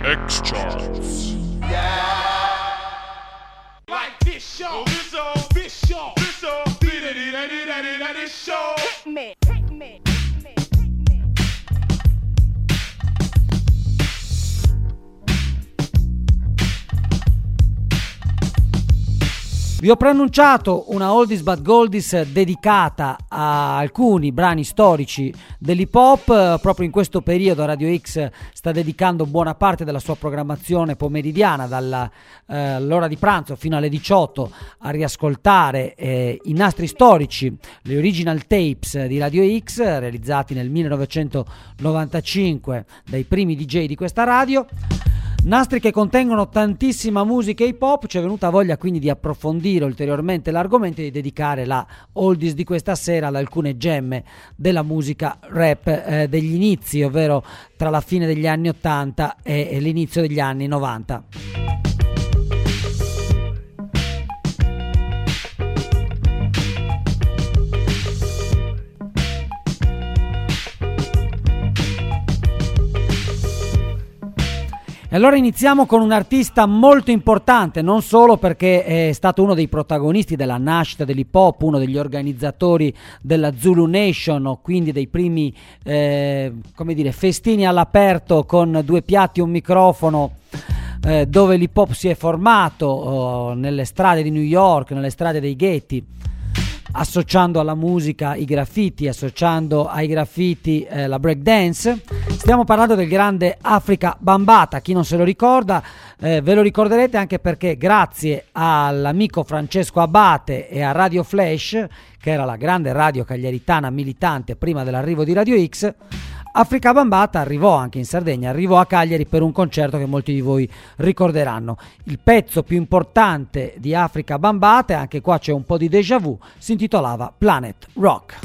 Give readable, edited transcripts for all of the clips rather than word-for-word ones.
X-Charts. Like this show, this show, this show. Hit me. Vi ho preannunciato una Oldies but Goldies dedicata a alcuni brani storici dell'hip hop. Proprio in questo periodo Radio X sta dedicando buona parte della sua programmazione pomeridiana dall'ora di pranzo fino alle 18 a riascoltare i nastri storici, le original tapes di Radio X realizzati nel 1995 dai primi DJ di questa radio. Nastri che contengono tantissima musica hip hop. Ci è venuta voglia quindi di approfondire ulteriormente l'argomento e di dedicare la Oldies di questa sera ad alcune gemme della musica rap degli inizi, ovvero tra la fine degli anni 80 e l'inizio degli anni 90. E allora iniziamo con un artista molto importante, non solo perché è stato uno dei protagonisti della nascita dell'hip hop, uno degli organizzatori della Zulu Nation, o quindi dei primi festini all'aperto con due piatti e un microfono, dove l'hip hop si è formato nelle strade di New York, nelle strade dei ghetti, associando alla musica i graffiti, associando ai graffiti la breakdance. Stiamo parlando del grande Afrika Bambaataa. Chi non se lo ricorda, ve lo ricorderete anche perché grazie all'amico Francesco Abate e a Radio Flash, che era la grande radio cagliaritana militante prima dell'arrivo di Radio X, Afrika Bambaataa arrivò anche in Sardegna, arrivò a Cagliari per un concerto che molti di voi ricorderanno. Il pezzo più importante di Afrika Bambaataa, e anche qua c'è un po' di déjà vu, si intitolava Planet Rock.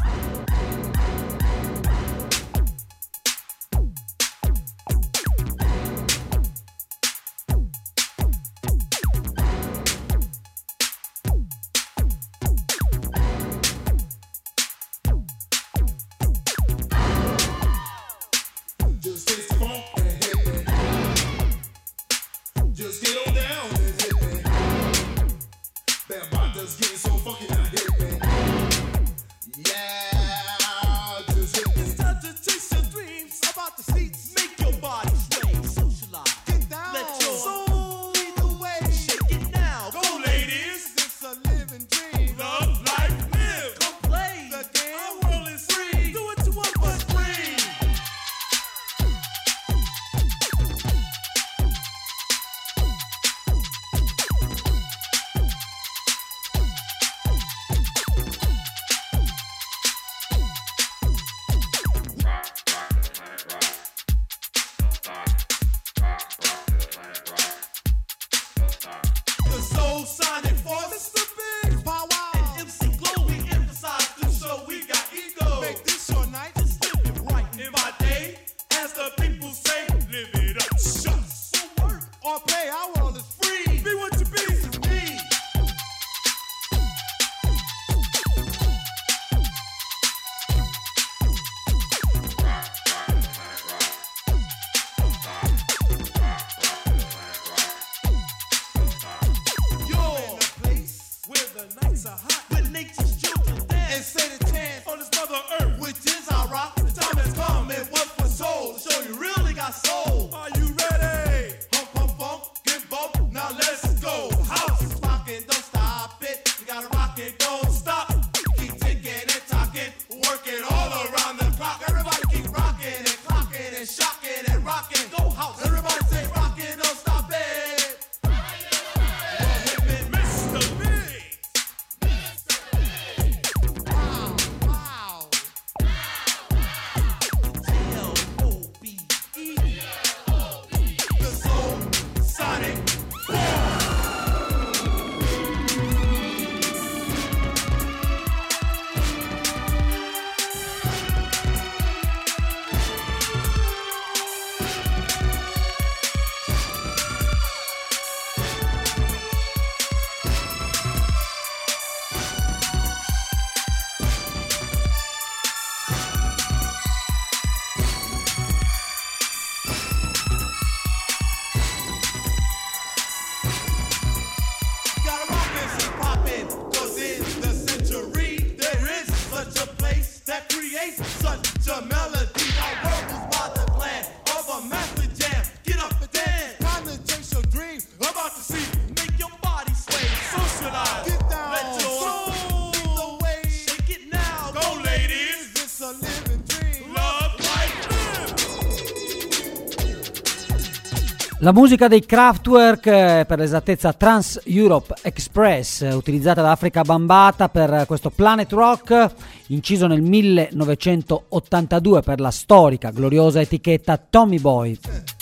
La musica dei Kraftwerk, per l'esattezza Trans Europe Express, utilizzata da Afrika Bambaataa per questo Planet Rock, inciso nel 1982 per la storica, gloriosa etichetta Tommy Boy.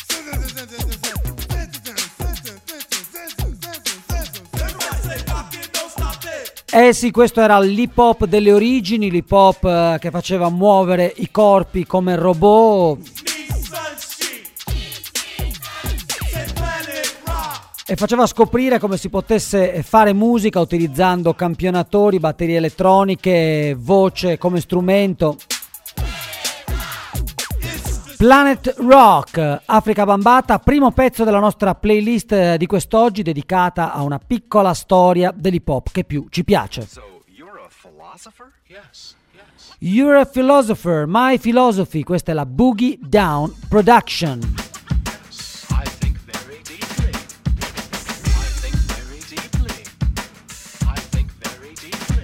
Eh sì, questo era l'hip hop delle origini, l'hip hop che faceva muovere i corpi come robot e faceva scoprire come si potesse fare musica utilizzando campionatori, batterie elettroniche, voce come strumento. Planet Rock, Afrika Bambaataa, primo pezzo della nostra playlist di quest'oggi dedicata a una piccola storia dell'hip hop che più ci piace. So, you're a philosopher? Yes, yes. You're a philosopher, my philosophy, questa è la Boogie Down Production. I think very deeply. I think very deeply. I think very deeply.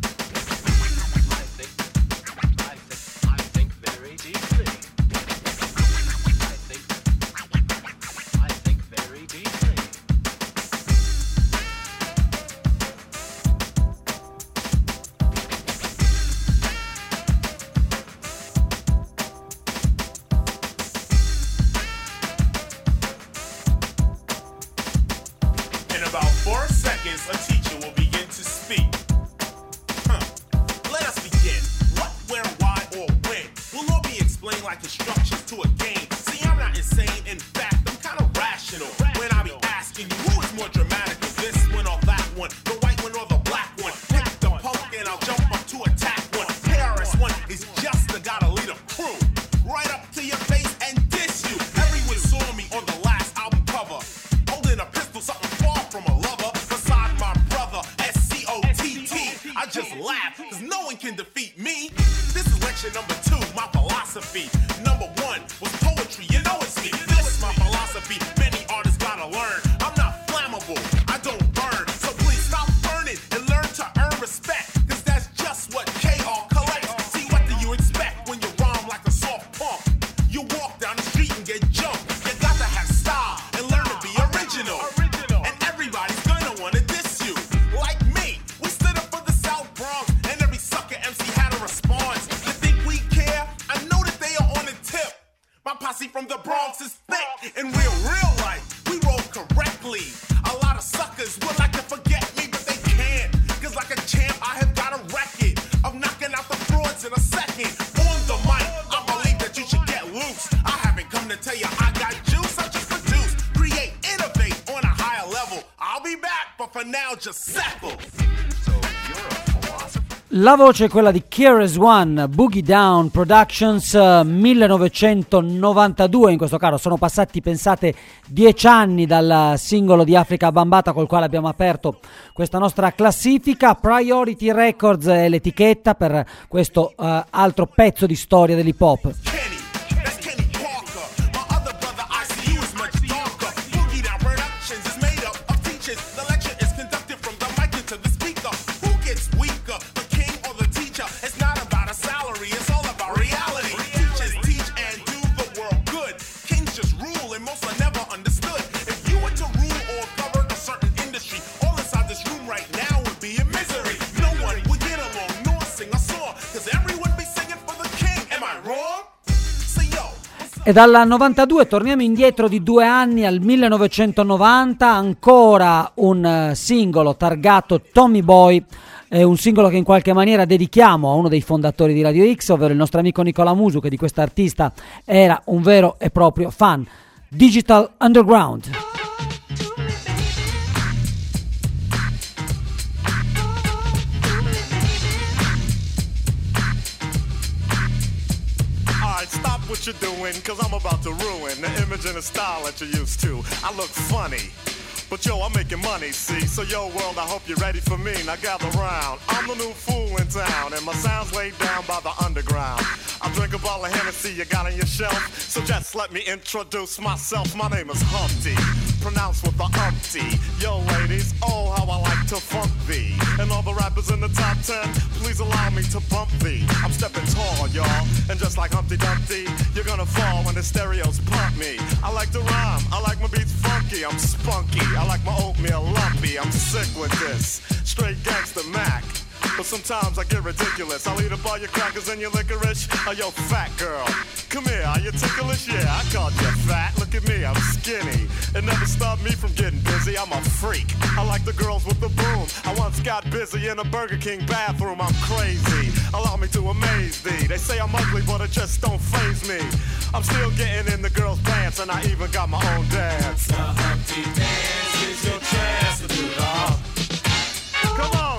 I think very deeply. I think very deeply. In about 4 seconds, a teacher will begin to speak. Let us begin. What, where, why, or when will all be explained like instructions to a game. See, I'm not insane. In fact, I'm kind of rational. When I be asking you, who is more dramatic, this one or that one, the white one or the black one? Pick the punk and I'll jump up to attack one. KRS-One is just the guy to lead a crew. Right up to your face and diss you. Everyone saw me on the last album cover, holding a pistol, something far from a lover. Beside my brother, SCOTT. I just laugh, cause no one can defeat me. This is lecture number 2, my philosophy. Number 1 was poetry, you know it's me. This is my philosophy, many artists gotta learn. I'm not flammable, I don't burn. So please stop burning and learn to earn respect, cause that's just what KR collects. See, what do you expect when you rhyme like a soft punk? You walk down the street and get jumped. You got to have style and learn to be original. And everybody's gonna wanna diss you. Like me, we stood up for the South Bronx, and every sucker MC had a response. You think we care? I know that they are on the tip. My posse from the Bronx is thick. In real life, we roll correctly. A lot of suckers would like to forget me, but they can't. Cause like a champ, I have got a record of knocking out the frauds in a second. On the mic, I believe that you should get loose. I haven't come to tell you I got juice, I just produce, create, innovate on a higher level. I'll be back, but for now, just settle. So, you're a philosopher? La voce è quella di KRS-One, Boogie Down Productions, 1992 in questo caso. Sono passati, pensate, 10 anni dal singolo di Afrika Bambaataa col quale abbiamo aperto questa nostra classifica. Priority Records è l'etichetta per questo altro pezzo di storia dell'hip hop. Kenny, that's Kenny Parker. My other brother, ICU, is much darker. Boogie Down Productions is made up of teachers. The lecture is conducted from the mic into the speaker. Who gets weaker, the king or the teacher? It's not about a salary, it's all about reality. Teachers teach and do the world good. Kings just rule and most are never understood. If you were to rule or govern a certain industry, all inside this room right now would be in misery. No one would get along nor sing a song, cause everyone be singing for the king. Am I wrong? Say yo. E dal 92 torniamo indietro di 2 anni al 1990, ancora un singolo targato Tommy Boy, un singolo che in qualche maniera dedichiamo a uno dei fondatori di Radio X, ovvero il nostro amico Nicola Musu, che di quest'artista era un vero e proprio fan. Digital Underground. Alright, stop what you're doing, cause I'm about to ruin the image and the style that you're used to. I look funny, but yo, I'm making money, see? So yo, world, I hope you're ready for me. Now gather round. I'm the new fool in town, and my sound's laid down by the underground. I'll drink a bottle of Hennessy you got on your shelf. So just let me introduce myself. My name is Humpty, pronounced with the umpty. Yo, ladies, oh, how I like to funk thee. And all the rappers in the top 10, please allow me to bump thee. I'm stepping tall, y'all, and just like Humpty Dumpty, you're gonna fall when the stereos pump me. I like to rhyme, I like my beats funky, I'm spunky. I like my oatmeal lumpy, I'm sick with this. Straight gangster Mac. But sometimes I get ridiculous. I'll eat up all your crackers and your licorice. Oh, yo, fat girl, come here, are you ticklish? Yeah, I called you fat. Look at me, I'm skinny. It never stopped me from getting busy. I'm a freak. I like the girls with the boom. I once got busy in a Burger King bathroom. I'm crazy. Allow me to amaze thee. They say I'm ugly, but it just don't faze me. I'm still getting in the girls' pants, and I even got my own dance. The Humpty Dance is your chance to do the hump. Come on.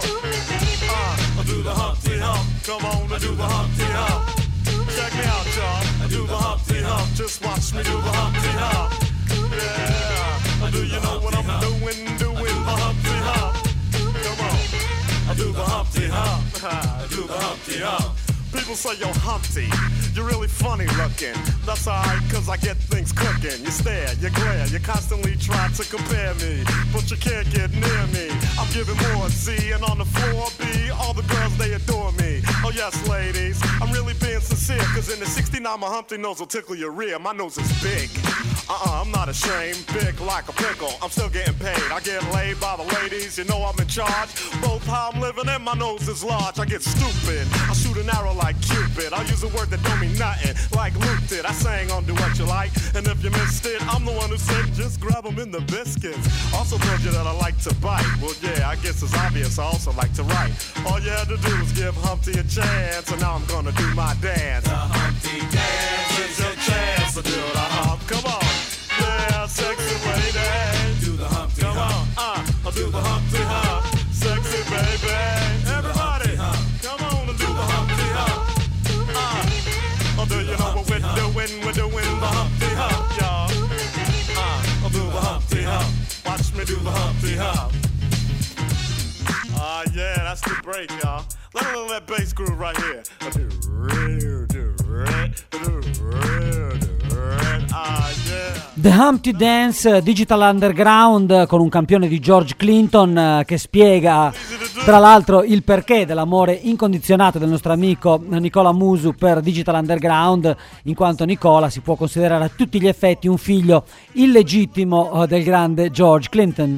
Do the Humpty Hump. Come on, I do the Humpty Hump. Check me out, y'all. I do the Humpty Hump. Just watch me do the Humpty Hump. Yeah. Do you know what I'm doing? Doing the Humpty Hump. Come on. I do the Humpty Hump. I do the Humpty Hump. People say, yo, Humpty, you're really funny looking. That's alright, cause I get things cooking. You stare, you glare, you constantly try to compare me, but you can't get near me. I'm giving more C, and on the floor B, all the girls, they adore me. Oh yes, ladies, I'm really being sincere, cause in the 69, my Humpty nose will tickle your rear. My nose is big. I'm not ashamed, big like a pickle. I'm still getting paid. I get laid by the ladies, you know I'm in charge. Both how I'm living and my nose is large. I get stupid, I shoot an arrow like Cupid. I'll use a word that don't mean nothing, like Luke did. I sang on Do What You Like, and if you missed it, I'm the one who said just grab them in the biscuits. Also told you that I like to bite. Well, yeah, I guess it's obvious I also like to write. All you had to do was give Humpty a chance, and now I'm gonna do my dance. The Humpty Dance is your chance to do the hump. Come on, yeah, sexy lady. Do the Humpty Come Hump. on, I'll do the Humpty Hump. Sexy baby, everybody, come on and do the Humpty Hump. Oh, do you know what we're doing? We're doing the Humpty Hump, y'all. I'll do the Humpty Hump. Watch me do the Humpty Hump. Yeah, that's the break, y'all. Let me that bass groove right here. Yeah. The Humpty Dance, Digital Underground, con un campione di George Clinton che spiega tra l'altro il perché dell'amore incondizionato del nostro amico Nicola Musu per Digital Underground, in quanto Nicola si può considerare a tutti gli effetti un figlio illegittimo del grande George Clinton.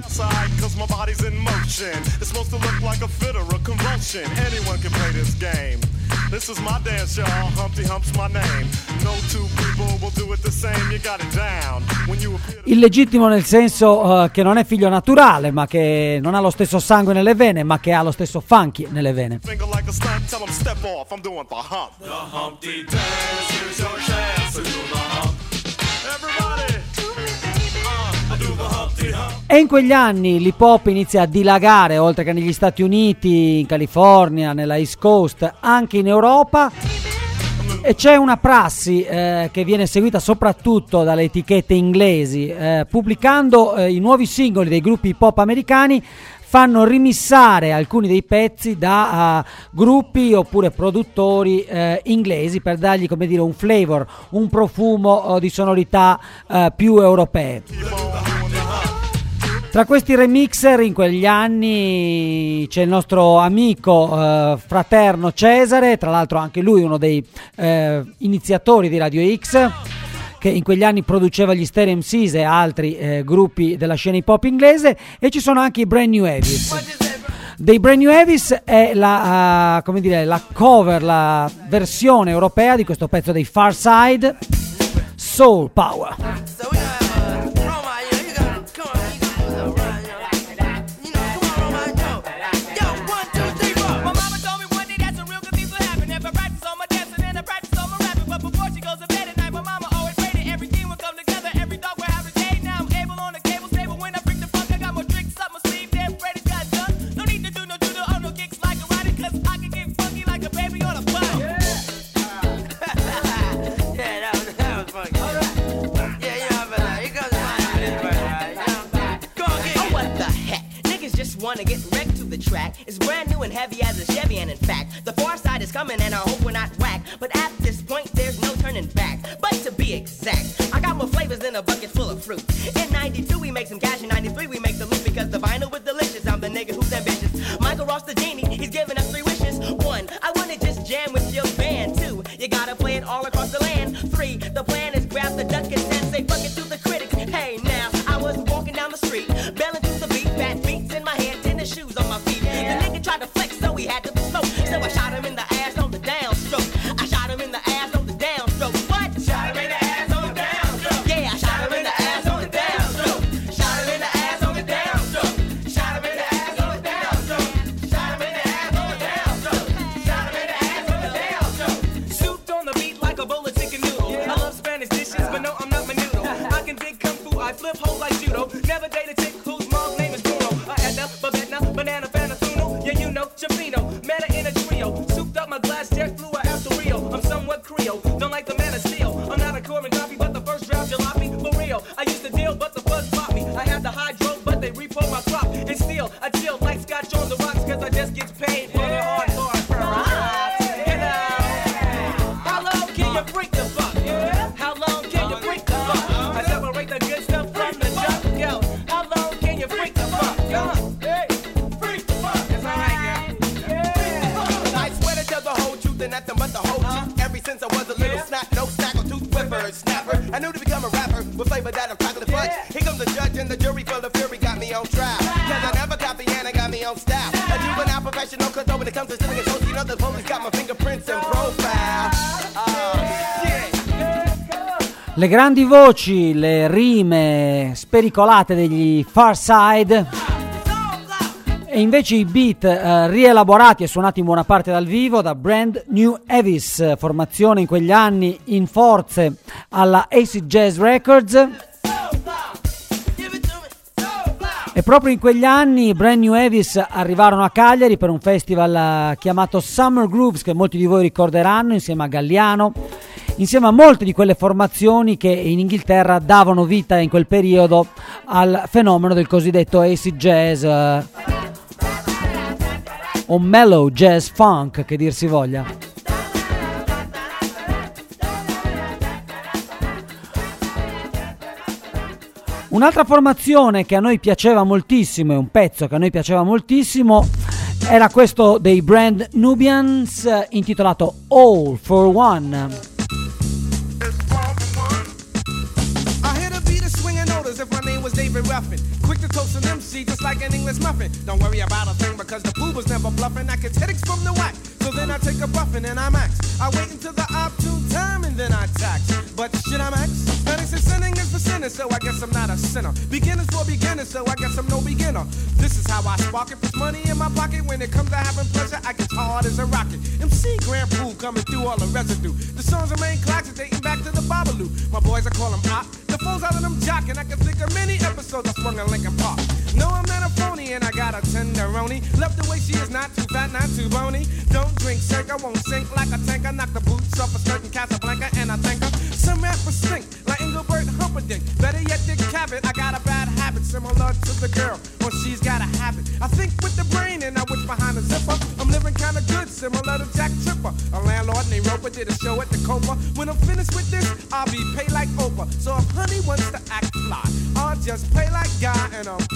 This is my dance, y'all. Humpty Hump's my name. No two people will do it the same. You got it down. When you appear to... Illegittimo nel senso che non è figlio naturale, ma che non ha lo stesso sangue nelle vene, ma che ha lo stesso funky nelle vene. Finger like a stunt, tell 'em step off. I'm doing the hump. The Humpty Dance, here's your chance to do the hump. Everybody, I do the Humpty Hump. E in quegli anni l'hip hop inizia a dilagare, oltre che negli Stati Uniti, in California, nella East Coast, anche in Europa. E c'è una prassi che viene seguita soprattutto dalle etichette inglesi, pubblicando i nuovi singoli dei gruppi hip hop americani, fanno remissare alcuni dei pezzi da gruppi oppure produttori inglesi per dargli, come dire, un flavor, un profumo di sonorità più europee. Tra questi remixer in quegli anni c'è il nostro amico fraterno Cesare, tra l'altro anche lui uno dei iniziatori di Radio X, che in quegli anni produceva gli Stereo MCs e altri gruppi della scena hip hop inglese, e ci sono anche i Brand New Heavies. Dei Brand New Heavies è la, come dire, la cover, la versione europea di questo pezzo dei Far Side, Soul Power. Want to get wrecked to the track. It's brand new and heavy as a Chevy, and in fact, the Far Side is coming, and I hope we're not whack. But at this point in a bucket full of fruit. In 92 we make some cash, in 93 we make the loot because the vinyl was delicious. I'm the nigga who's ambitious. Michael Ross the genie, he's giving us 3 wishes. 1, I wanna just jam with your band. 2, you gotta play it all across the land. 3, the plan is grab the duck and say fuck it to the critics. Hey now, I was walking down the street, belling to the beat, fat beats in my hand, tennis shoes on my feet. The nigga tried to flex, so he had to smoke. So I shot him in the ass on the downstroke. I shot him in the ass on the downstroke. What? Shot him in the ass on the downstroke. Yeah, I shot him in the ass on the downstroke. Shot him in the ass on the downstroke. Shot him in the ass on the downstroke. Shot him in the ass on the downstroke. Shot him in the ass on the downstroke. Souped on the beat like a bowl of chicken noodle. I love Spanish dishes, but no, I'm not menudo. I can dig kung fu, I flip hoes like judo. Never date a chick whose mom's name is Bruno. Edna, Babetna, Banana, Fanatuno. Yeah, you know, Chapino. Met her in a trio. Souped up my glass, jet flew out to Rio. I'm somewhat Creole, don't like the man of steel. I'm not a Corbin coffee, but the first draft jalopy for real. I used to deal, but the fuzz popped me. I had the hydro, but they repo my crop. And still, I chill like Scotch on the rocks, cause I just get paid for the hardcore. You know, how long can you freak the fuck? How long can you freak the fuck? I separate the good stuff from the junk. Yo, how long can you freak the fuck? Come on, hey, freak the fuck. That's alright, girl. I swear to tell the whole truth and nothing but the whole truth. Ever since I was a little snap, no snack or tooth whipper, snapper. I knew to become a rapper with flavor that of chocolate fudge. Here comes the judge and the jury full of fury got me on trial. Cause I never copy and I got me on style. A juvenile professional, cause when it comes to stealing and toasting, you know the police got my fingerprints and profile. Shit. Le grandi voci, le rime spericolate degli Far Side e invece i beat rielaborati e suonati in buona parte dal vivo da Brand New Avis, formazione in quegli anni in forze alla Acid Jazz Records. E proprio in quegli anni Brand New Avis arrivarono a Cagliari per un festival chiamato Summer Grooves, che molti di voi ricorderanno, insieme a Galliano, insieme a molte di quelle formazioni che in Inghilterra davano vita in quel periodo al fenomeno del cosiddetto acid jazz o mellow jazz funk, che dir si voglia. Un'altra formazione che a noi piaceva moltissimo, e un pezzo che a noi piaceva moltissimo, era questo dei Brand Nubians, intitolato All for One. If my name was David Ruffin, quick to toast an MC just like an English muffin. Don't worry about a thing because the fool was never bluffing. I get headaches from the whack, so then I take a buffin' and I max. I wait until the opportune time and then I tax. But should I max? Now they say sinning is for sinners, so I guess I'm not a sinner. Beginners for beginners, so I guess I'm no beginner. This is how I spark it, put money in my pocket. When it comes to having pleasure, I get hard as a rocket. MC Grand Pool coming through all the residue. The songs remain classic, dating back to the Babalu. My boys, I call them op. The phones out of them jockin', I can think of many episodes I swung in Lincoln Park. No, I'm not a phony and I got a tenderoni. Love the way she is, not too fat, not too bony. Don't drink shake, I won't sink like a tank. I knock the boots off a certain Casablanca and I thank her. Some rappers stink like Engelbert Humperdinck. Better yet, Dick Cavett. I got a bad habit similar to the girl when she's got a habit. I think with the brain and I wish behind the zipper. I'm living kinda good, similar to Jack Tripper. A landlord named Roper did a show at the Copa. When I'm finished with this, I'll be paid like Oprah. So if honey wants to act fly, I'll just play like Guy and I'm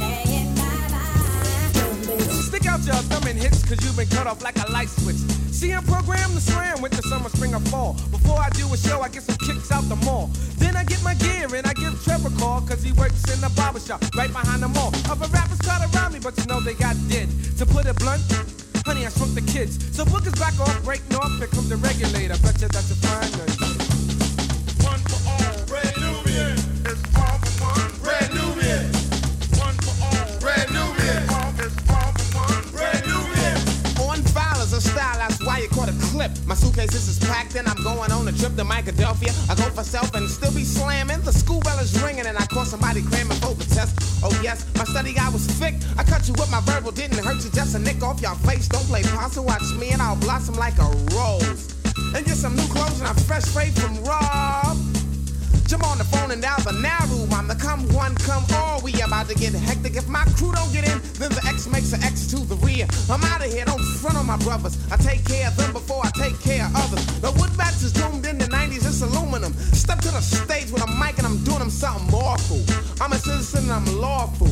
stick out your thumb and hits, cause you've been cut off like a light switch. See, I'm programmed to slam with the summer, spring, or fall. Before I do a show, I get some kicks out the mall. Then I get my gear and I give Trevor a call, cause he works in the barbershop right behind the mall. Other rappers try to rob me, but you know they got dead. To put it blunt, honey, I shrunk the kids. So bookers back off, breaking off, here comes the regulator. Bet you that's a fine night. One for all, Red Nubian. It's all for one, Red Nubian. One for all, Red Nubian. It's all for one, Red Nubian. On file is a style, that's why you caught a clip. My suitcases is packed and I'm going on a trip to Philadelphia. I go for self and still be slamming. The school bell is ringing and I caught somebody cramming for the test. Oh yes, my study guy was thick. I cut you with my verbal, didn't hurt you, just a nick off your face. Don't play possum, watch me and I'll blossom like a rose. And get some new clothes and I'm fresh straight from Rob. Jump on the phone and dial the now room. I'm the come one, come all. We about to get hectic. If my crew don't get in, then the X makes an X to the rear. I'm out of here, don't front on my brothers. I take care of them before I take care of others. The wood bats is doomed in the 90s, it's aluminum. Step to the stage with a mic and I'm doing them something awful. I'm a citizen and I'm lawful.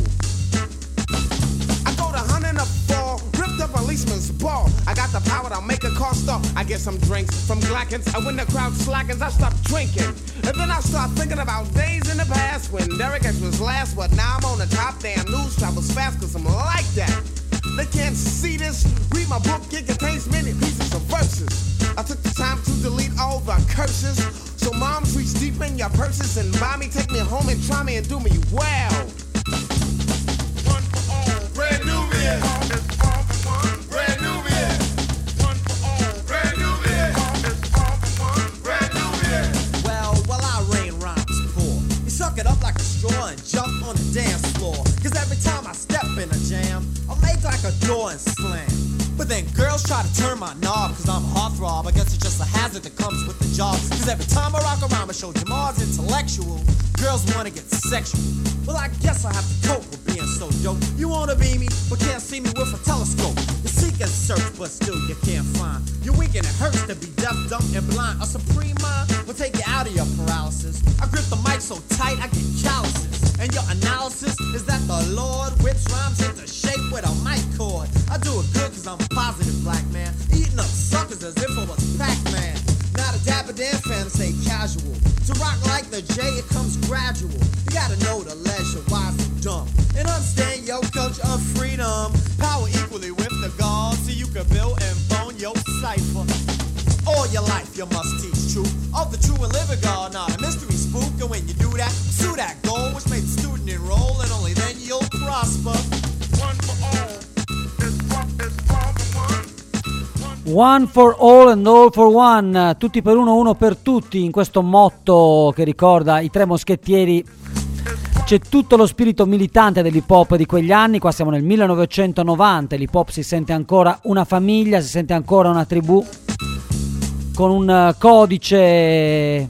I go to 104, ripped up policeman's ball. I got the power to make a car stop. I get some drinks from Glackens, and when the crowd slackens, I stop drinking. And then I start thinking about days in the past when Derek X was last, but now I'm on the top. Damn, news travels fast cause I'm like that. They can't see this. Read my book, it contains many pieces of verses. I took the time to delete all the curses. So moms, reach deep in your purses and buy me, take me home and try me and do me well. One for all, brand new beer. It's all for one, brand new beer. One for all, brand new beer. It's all for one, brand new beer. Well, I rain rhymes poor. You suck it up like a straw and jump on the dance floor. Cause every time I step in a jam, I'm made like a door and slam. But then girls try to turn my knob cause I'm a heartthrob. I guess it's just a hazard that comes with the job. Cause every time I rock around, I show Jamal's intellectual. Girls wanna get sexual. Well, I guess I have to cope with being so dope. You wanna be me, but can't see me with a telescope. You seek and search, but still you can't find. You're weak and it hurts to be deaf, dumb, and blind. A supreme mind will take you out of your paralysis. I grip the mic so tight, I get calluses. And your analysis is that the Lord whips rhymes into shape with a mic cord. I do it good cause I'm a positive black man, eating up suckers as if I was Pac-Man. Not a dapper Dan fan, say casual. To rock like the J, it comes gradual. You gotta know the leisure, wise and dumb, and understand your culture of freedom. Power equally with the gods, so you can build and bone your cipher. All your life you must teach truth of the true and living God, not a mystery spook. And when you do that, pursue that goal, which makes the student enroll, and only then you'll prosper. One for all, One for all and all for one, tutti per uno, uno per tutti. In questo motto che ricorda i tre moschettieri c'è tutto lo spirito militante dell'hip hop di quegli anni. Qua siamo nel 1990, l'hip hop si sente ancora una famiglia, si sente ancora una tribù, con un codice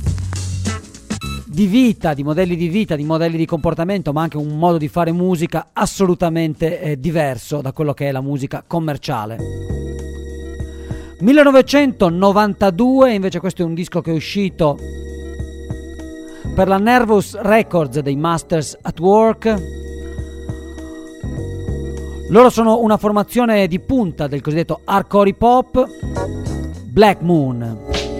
di vita, di modelli di comportamento, ma anche un modo di fare musica assolutamente diverso da quello che è la musica commerciale. 1992 invece, questo è un disco che è uscito per la Nervous Records dei Masters at Work. Loro sono una formazione di punta del cosiddetto hardcore hip hop, Black Moon.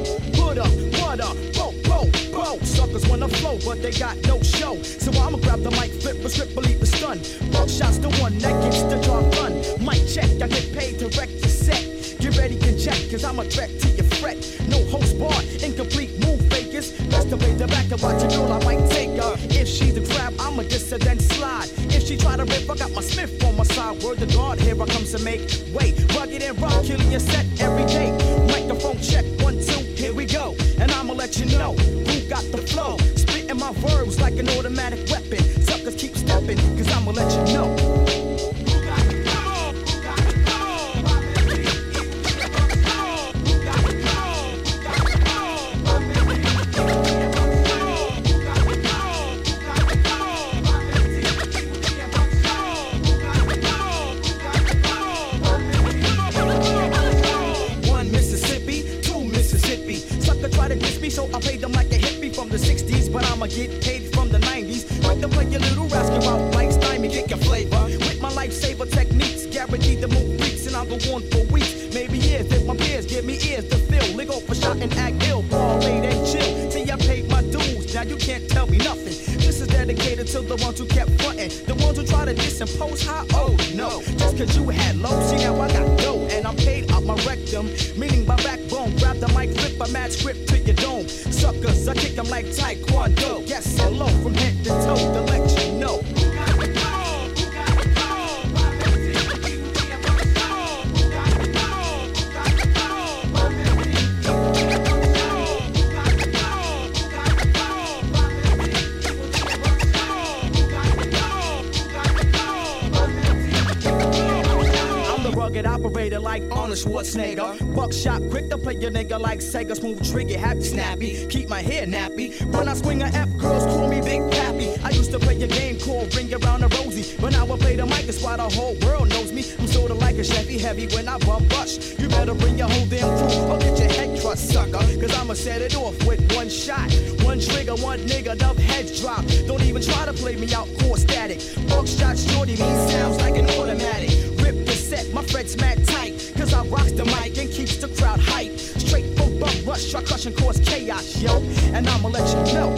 Suckers wanna flow, but they got no show. So I'ma grab the mic, flip a script, believe the stun. Buckshots the one that gets the job done. Mic check, I get paid to wreck the set. Get ready to check, cause I'm a threat to your fret. No host bar, incomplete move fakers. Best to play the back and watch a girl, I might take her. If she's the crab, I'm a dissident slide. If she try to rip, I got my Smith on my side. Word to God, here I come to make way. Rugged and rock, killing your set every day. Microphone check, 1, 2, here we go. And I'ma let you know who got the flow. Spitting my verbs like an automatic weapon. Suckers keep stepping, cause I'ma let you know. So I paid them like a hippie from the 60s, but I'ma get paid from the 90s. Like to play your little rascal out like stymie, get your flavor. With my lifesaver techniques, guaranteed to move freaks, and I'll go on for weeks, maybe years. If my peers give me ears to fill, lick off a shot and act ill, ball late and chill. Till I paid my dues, now you can't tell me nothing. This is dedicated to the ones who kept frontin', the ones who try to disimpose how old. No, just cause you had low, see now I got dough, and I'm paid up my rectum, meaning my backbone. Grab the mic, flip a mad script to your dome. Suckers, I kick them like Taekwondo. Yes, hello from head to toe to let you know. Operator like Arnold Schwarzenegger. Buckshot, quick to play your nigga like Sega. Smooth trigger, happy snappy. Keep my hair nappy. When I swing a F, girls call me Big Pappy. I used to play a game called Ring Around the Rosie, but now I play the mic, that's why the whole world knows me. I'm sorta like a push heavy when I bump rush. You better bring your whole damn crew or get your head crushed, sucker. Cause I'ma set it off with one shot. One trigger, one nigga, enough heads drop. Don't even try to play me out, core static. Buckshot shorty me sounds like an automatic. Rip the set, my frets mad tight. Cause I rocks the mic and keeps the crowd hype. Straight from bump rush, try crush and cause chaos, yo. And I'ma let you know.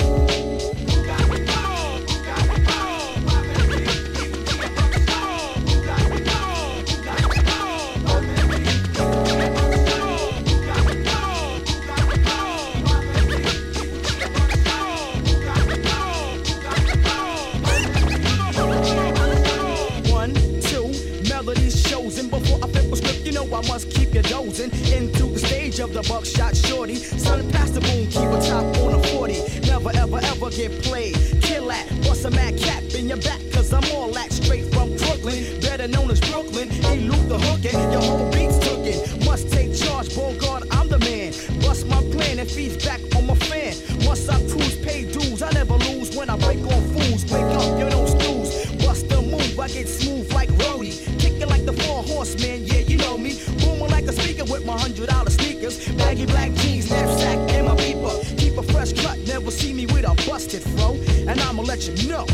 I must keep you dozing into the stage of the buckshot shorty. Son, pass the boom, keep a top on a 40. Never ever ever get played. Kill that, bust a mad cap in your back. Cause I'm all that straight from Brooklyn, better known as Brooklyn. Elude the hookin', your whole beat's cookin'. Must take charge, Bogart, I'm the man. Bust my plan and feeds back on my fan. Once I cruise, pay dues, I never lose. When I break on fools, wake up, you don't snooze. Bust the move, I get smooth like Rhodey. Kickin' like the 4 horsemen, yeah, you know me. Booming like a speaker with my $100 sneakers. Baggy black jeans, knapsack, and my beeper. Keep a fresh cut, never see me with a busted fro. And I'ma let you know.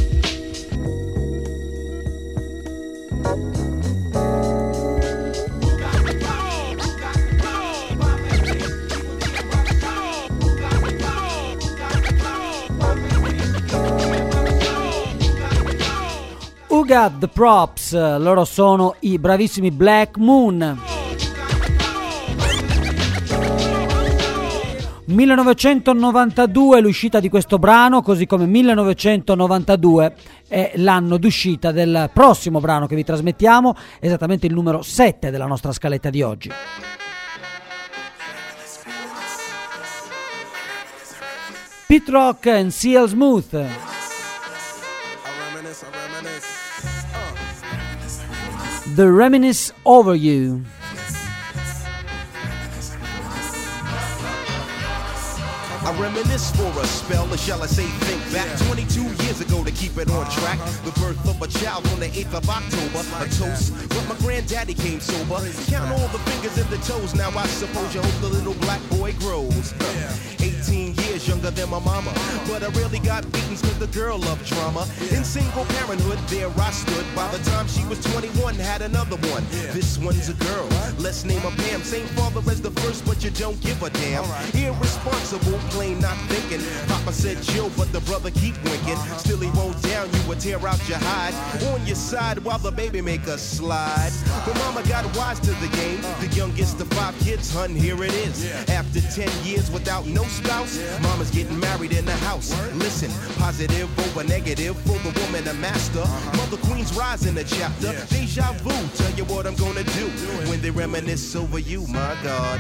Who Got the Props? Loro sono i bravissimi Black Moon. 1992 l'uscita di questo brano, così come 1992 è l'anno d'uscita del prossimo brano che vi trasmettiamo, esattamente il numero 7 della nostra scaletta di oggi. Pete Rock and CL Smooth. The Reminisce Over You. I reminisce for a spell, or shall I say think back 22 years ago to keep it on track. The birth of a child on the 8th of October. A toast, but my granddaddy came sober. Count all the fingers and the toes, now I suppose you hope the little black boy grows. 18 years younger than my mama, but I really got beatings cause the girl loved drama. In single parenthood, there I stood. By the time she was 21, had another one. This one's a girl, let's name her Pam. Same father as the first, but you don't give a damn. Irresponsible, plain not thinking. Papa said chill, but the brother keep winking. Still he won't down, you would tear out your hide. On your side while the baby make a slide. But mama got wise to the game. The youngest of 5 kids, hun, here it is. After 10 years without no spouse, mama's getting married in the house. Listen, positive over negative for the woman a master. Mother Queen's rise in the chapter. Deja vu, tell you what I'm gonna do when they reminisce over you, my God.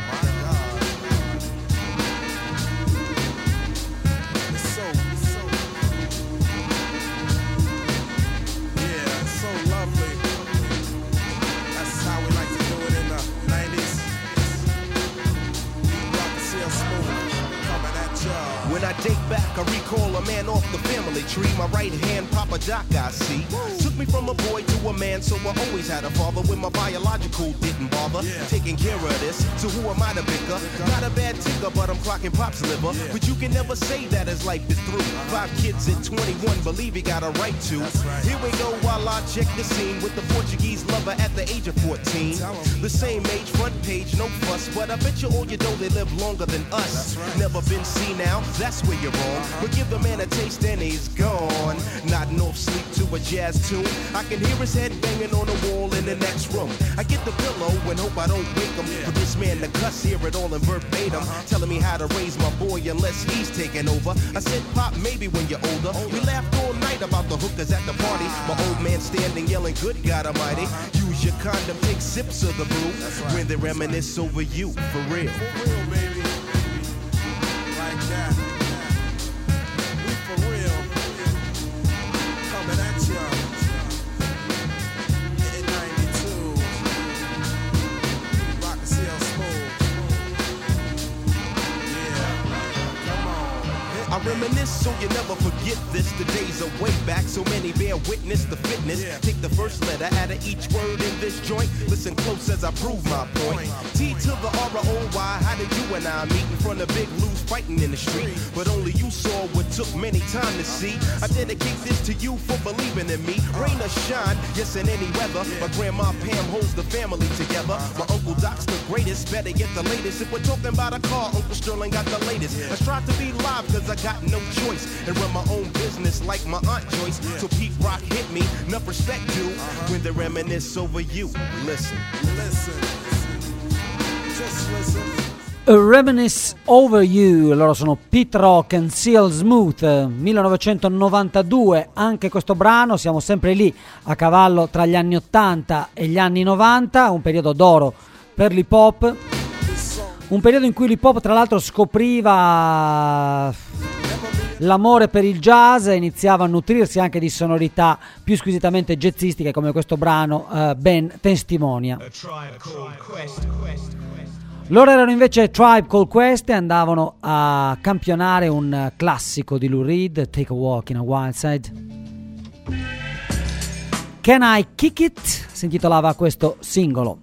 When I date back, I recall a man off the family tree. My right hand, Papa Doc, I see. Took me from a boy to a man, so I always had a father when my biological didn't bother. Taking care of this, so who am I to bicker? Not a bad ticker, but I'm clocking Pop's liver. But you can never say that his life is through. 5 kids at 21, believe he got a right to. Here we go while I check the scene with the Portuguese lover at the age of 14. The same age, front page, no fuss, but I bet you all you know they live longer than us. Never been seen now, that's where you're wrong. But give the man a taste and he's gone. Nodding off sleep to a jazz tune. I can hear his head banging on the wall in the next room. I get the pillow and hope I don't wake him. For this man to cuss, hear it all in verbatim. Telling me how to raise my boy unless he's taking over. I said, Pop, maybe when you're older. We laughed all night about the hookers at the party. My old man standing yelling, good God Almighty. Use your condom, take sips of the brew. When they reminisce over you, for real. For real, baby. Like that. We for real. Coming at ya. In 92. Rock and CL Smooth. Yeah. Come on. I reminisce so you never forget. get this, the days are way back, so many bear witness the fitness. Take the first letter out of each word in this joint. Listen close as I prove my point. T to the R-O-Y, how did you and I meet in front of Big Lou's fighting in the street? But only you saw what took many time to see. I dedicate this to you for believing in me. Rain or shine, yes, in any weather. My grandma Pam holds the family together. My Uncle Doc's the greatest, better get the latest. If we're talking about a car, Uncle Sterling got the latest. I strive to be live cause I got no choice and run my own business like my Aunt Joyce. So Pete Rock hit me, enough respect due when they reminisce over you. Listen, listen, just listen. A Reminisce Over You, loro sono Pete Rock and Seal Smooth, 1992, anche questo brano, siamo sempre lì a cavallo tra gli anni 80 e gli anni 90, un periodo d'oro per l'hip hop, un periodo in cui l'hip hop tra l'altro scopriva l'amore per il jazz e iniziava a nutrirsi anche di sonorità più squisitamente jazzistiche come questo brano ben testimonia. Loro erano invece Tribe Called Quest e andavano a campionare un classico di Lou Reed, Take a Walk in a Wild Side. Can I Kick It? Si intitolava questo singolo.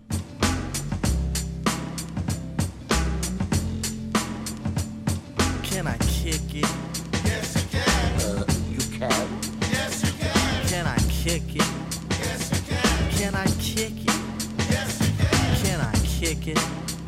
Can I kick it? Yes, you can. You can. Yes, you can. Can I kick it? Yes, you can. Can I kick it? Yes, you can. Can I kick it?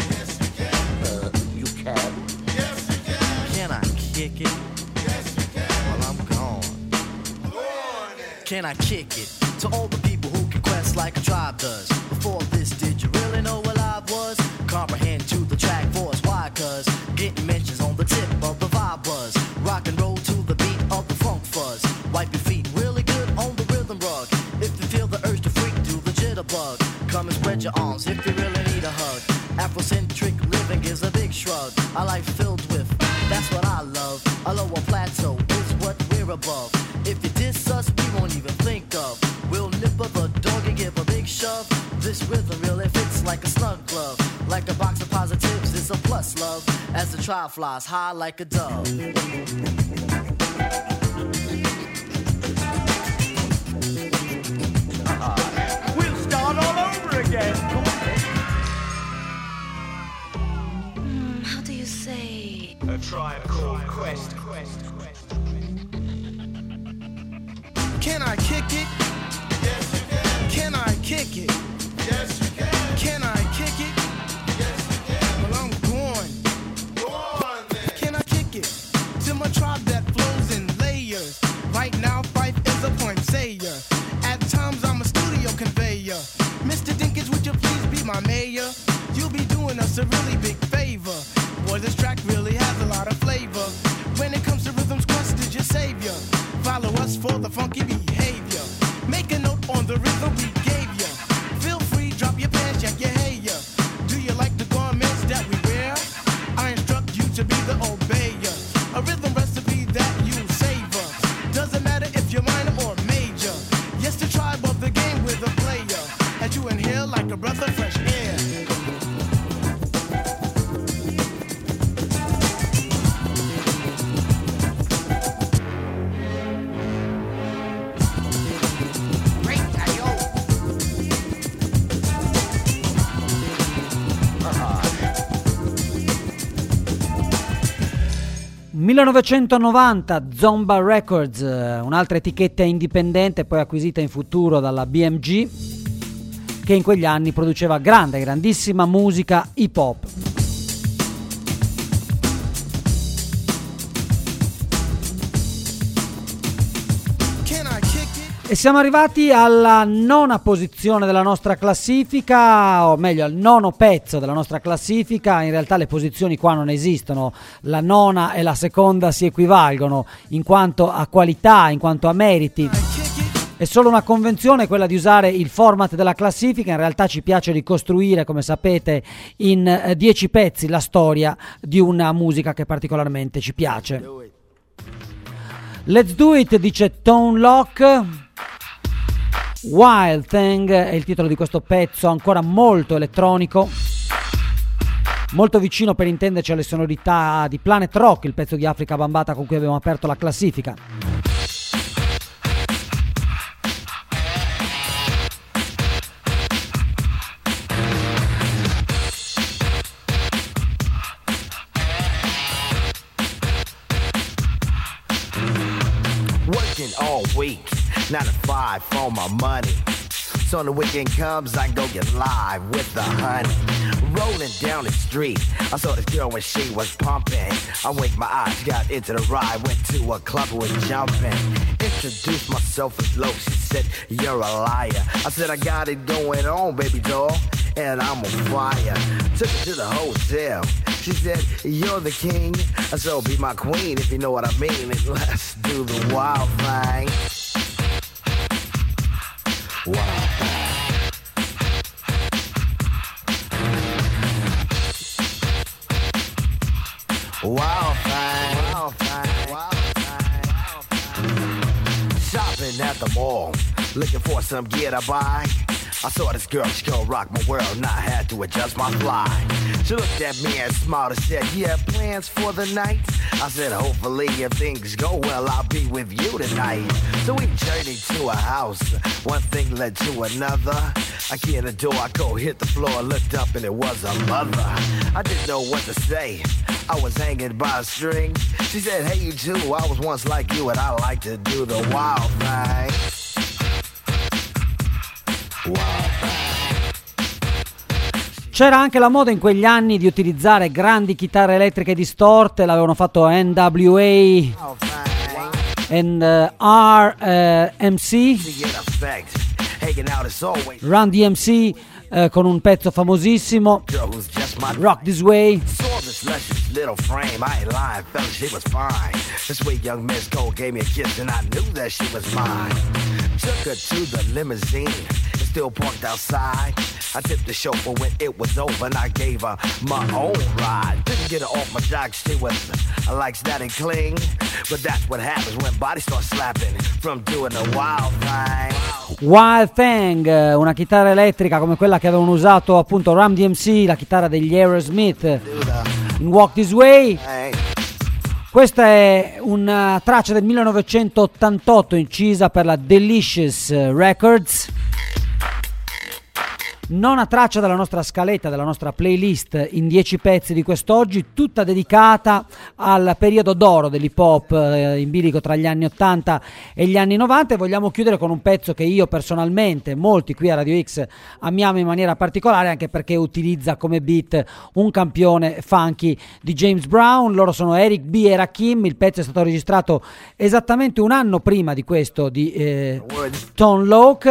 You can. Yes, you can. Can I kick it? Yes, you can. Well, I'm gone. Go on then. Can I kick it? To all the people who can quest like a tribe does. Before this, did you really know what I was? Comprehend to the track force. Why? Cause getting mentions on the tip of the vibe buzz. Rock and roll to the beat of the funk fuzz. Wipe your feet really good on the rhythm rug. If you feel the urge to freak, do the jitterbug. Come and spread your arms if you really need a hug. Afrocentric living is a big shrug. A life filled with, that's what I love. A lower plateau is what we're above. If you diss us, we won't even think of. We'll nip of the dog and give a big shove. This rhythm really fits like a snug glove. Like a box of positives, it's a plus love. As the trial flies high like a dove. We'll start all over again. How do you say? A Tribe Called Quest. Can I kick it? Yes, you can. Can I kick it? Yes, you can. Can I kick it? Yes, you can. Well, I'm going. Go on then. Can I kick it? To my tribe that flows in layers. Right now, Fife is a point sayer. At times, I'm a studio conveyor. Mr. Dinkins, would you please be my mayor? You'll be doing us a really big favor. Boy, this track really has a lot of flavor. When it comes to rhythms, Quest is your savior. Follow us for the funky behavior. Make a note on the rhythm we gave ya. Feel free, drop your pants, check your hair. Do you like the garments that we wear? I instruct you to be the obeyer. A rhythm recipe that you savor. Doesn't matter if you're minor or major. Yes, the tribe of the game with a player. As you inhale like a breath of fresh air. Great, ayo. 1990, Zomba Records, un'altra etichetta indipendente poi acquisita in futuro dalla BMG, che in quegli anni produceva grandissima musica hip hop. E siamo arrivati alla nona posizione della nostra classifica, o meglio al nono pezzo della nostra classifica. In realtà le posizioni qua non esistono, la nona e la seconda si equivalgono in quanto a qualità, in quanto a meriti. È solo una convenzione quella di usare il format della classifica. In realtà ci piace ricostruire, come sapete, in 10 pezzi la storia di una musica che particolarmente ci piace. Let's Do It, dice Tone Lock. Wild Thing è il titolo di questo pezzo, ancora molto elettronico, molto vicino per intenderci alle sonorità di Planet Rock, il pezzo di Africa Bambaataa con cui abbiamo aperto la classifica. working all week, 9 to 5 for my money. So when the weekend comes, I go get live with the honey. Rolling down the street, I saw this girl when she was pumping. I winked my eyes, got into the ride, went to a club and was jumping. Introduced myself as low, she said, you're a liar. I said, I got it going on, baby doll, and I'm on fire. Took her to the hotel. She said, you're the king, so be my queen if you know what I mean. And let's do the wild thing. Wild thing. Wild thing. Wild thing. Wild thing. Shopping at the mall, looking for some gear to buy. I saw this girl, she gon' rock my world, and I had to adjust my fly. She looked at me and smiled and said, you have plans for the night? I said, hopefully if things go well, I'll be with you tonight. So we journeyed to a house, one thing led to another. I get in the door, I go hit the floor, looked up and it was a mother. I didn't know what to say, I was hanging by a string. She said, hey you too, I was once like you and I like to do the wild thing. C'era anche la moda in quegli anni di utilizzare grandi chitarre elettriche distorte, l'avevano fatto NWA and RMC, Run DMC, con un pezzo famosissimo, Rock This Way. Little frame, I ain't lying, fella, she was fine. This sweet young Miss Cole gave me a kiss and I knew that she was mine. Took her to the limousine, it's still parked outside. I tipped the chauffeur when it was over and I gave her my own ride. Didn't get her off my jock, she was like static cling. But that's what happens when bodies start slapping from doing the wild thing. Wild Thing, una chitarra elettrica come quella che avevano usato appunto Run DMC, la chitarra degli Aerosmith in Walk This Way. Questa è una traccia del 1988 incisa per la Delicious Records. Nona traccia della nostra scaletta, della nostra playlist in 10 pezzi di quest'oggi, tutta dedicata al periodo d'oro dell'hip hop in bilico tra gli anni 80 e gli anni 90, e vogliamo chiudere con un pezzo che io personalmente, molti qui a Radio X, amiamo in maniera particolare, anche perché utilizza come beat un campione funky di James Brown. Loro sono Eric B e Rakim. Il pezzo è stato registrato esattamente un anno prima di questo di Tone Loc.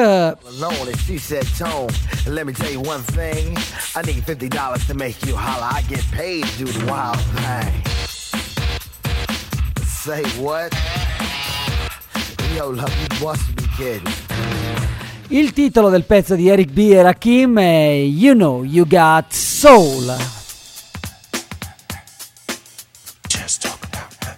Let me tell you one thing, I need $50 to make you holler. I get paid to do the wild thing. Say what? Yo, love, you must be kidding. Il titolo del pezzo di Eric B e Rakim è You Know You Got Soul. Just talk about that.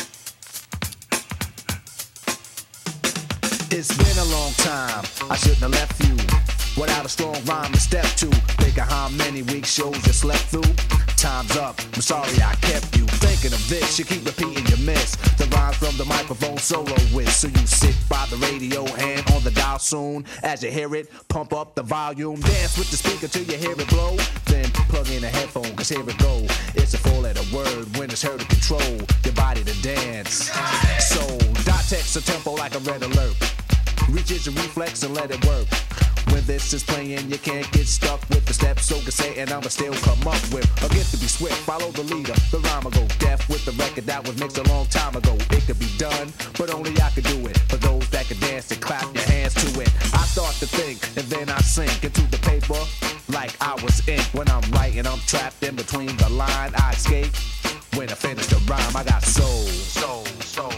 It's been a long time, I shouldn't have left you without a strong rhyme to step to. Think of how many weak shows you slept through. Time's up, I'm sorry I kept you thinking of this. You keep repeating your miss the rhymes from the microphone solo with. So you sit by the radio, hand on the dial soon. As you hear it, pump up the volume. Dance with the speaker till you hear it blow. Then plug in a headphone, cause here it go. It's a four-letter word when it's heard to control your body to dance. So, dot text a tempo like a red alert. Reach your reflex and let it work. When this is playing, you can't get stuck with the steps, so can say, and I'ma still come up with a gift to be swift, follow the leader, the rhyme go deaf with the record that was mixed a long time ago. It could be done, but only I could do it. For those that can dance and clap your hands to it. I start to think, and then I sink into the paper like I was ink. When I'm writing, I'm trapped in between the line. I escape when I finish the rhyme. I got soul, soul, soul.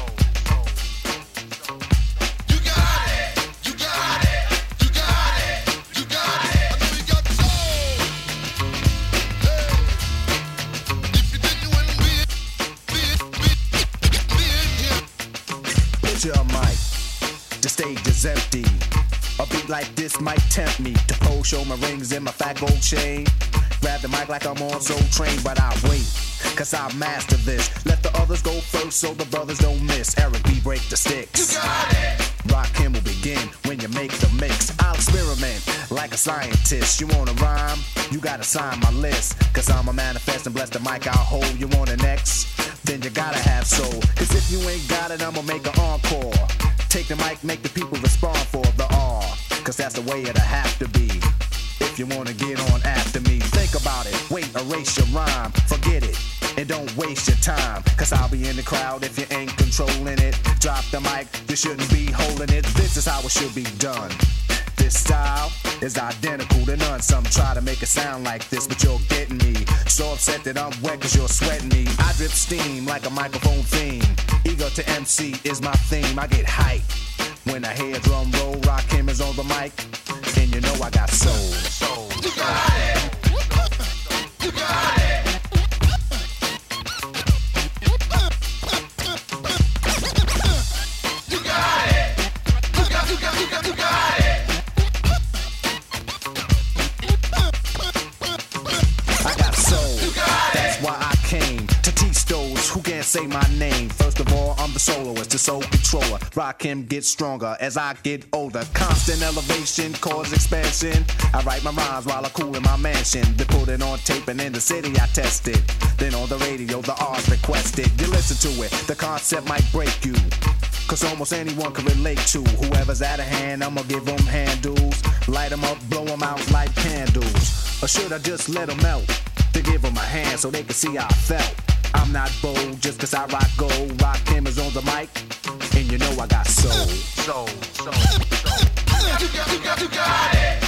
Your mic, the stage is empty. A beat like this might tempt me to pose, show my rings and my fat gold chain. Grab the mic like I'm on Soul Train, but I wait, cause I master this. Let the others go first so the brothers don't miss. Eric B, break the sticks. You got it. Rock him will begin when then you make the mix. I'll experiment like a scientist. You wanna rhyme? You gotta sign my list. Cause I'm a manifest and bless the mic I'll hold. You want an X? Then you gotta have soul. Cause if you ain't got it, I'ma make an encore. Take the mic, make the people respond for the R. Cause that's the way it'll have to be. If you wanna get on after me, think about it. Wait, erase your rhyme. Forget it. And don't waste your time. Cause I'll be in the crowd if you ain't controlling it. Drop the mic, you shouldn't be holding it. This is how it should be done. This style is identical to none. Some try to make it sound like this, but you're getting me so upset that I'm wet cause you're sweating me. I drip steam like a microphone theme. Ego to MC is my theme. I get hype when I hear drum roll. Rakim is on the mic, and you know I got soul. You got it. You got it. You got it. You got it. I got soul. That's why I came to teach those who can't say my name. First of all, I'm the soloist, the soul controller. Rakim gets stronger as I get older. Constant elevation, cause expansion. I write my rhymes while I cool in my mansion. They put it on tape and in the city I test it. Then on the radio, the R's requested. You listen to it, the concept might break you. Cause almost anyone can relate to whoever's out of hand. I'ma give them handles, light them up, blow them out like candles. Or should I just let them melt? To give them a hand so they can see how I felt. I'm not bold just cause I rock gold. Rakim is on the mic, and you know I got soul. Soul. You got it.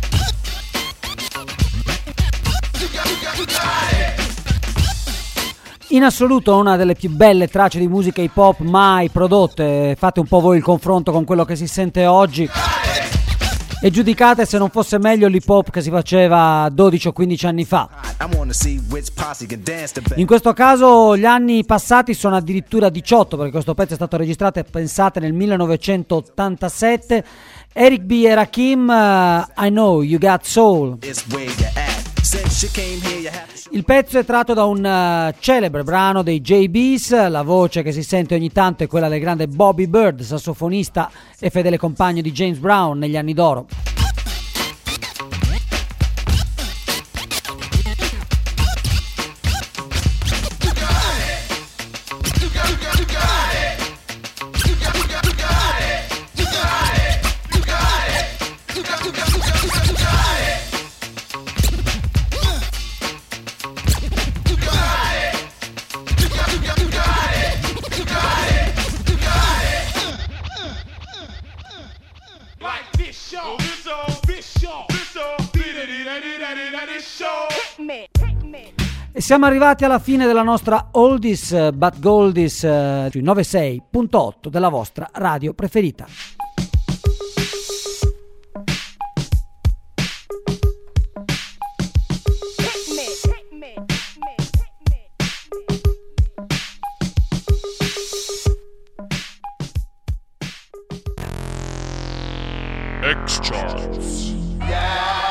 You got it. In assoluto una delle più belle tracce di musica hip hop mai prodotte. Fate un po' voi il confronto con quello che si sente oggi e giudicate se non fosse meglio l'hip hop che si faceva 12 o 15 anni fa. In questo caso gli anni passati sono addirittura 18, perché questo pezzo è stato registrato e pensate nel 1987. Eric B e Rakim, I Know You Got Soul. Il pezzo è tratto da un celebre brano dei JBs. La voce che si sente ogni tanto è quella del grande Bobby Bird, sassofonista e fedele compagno di James Brown negli anni d'oro. E siamo arrivati alla fine della nostra Oldies but Goldies sui 96.8 della vostra radio preferita. X-Charts. Yeah.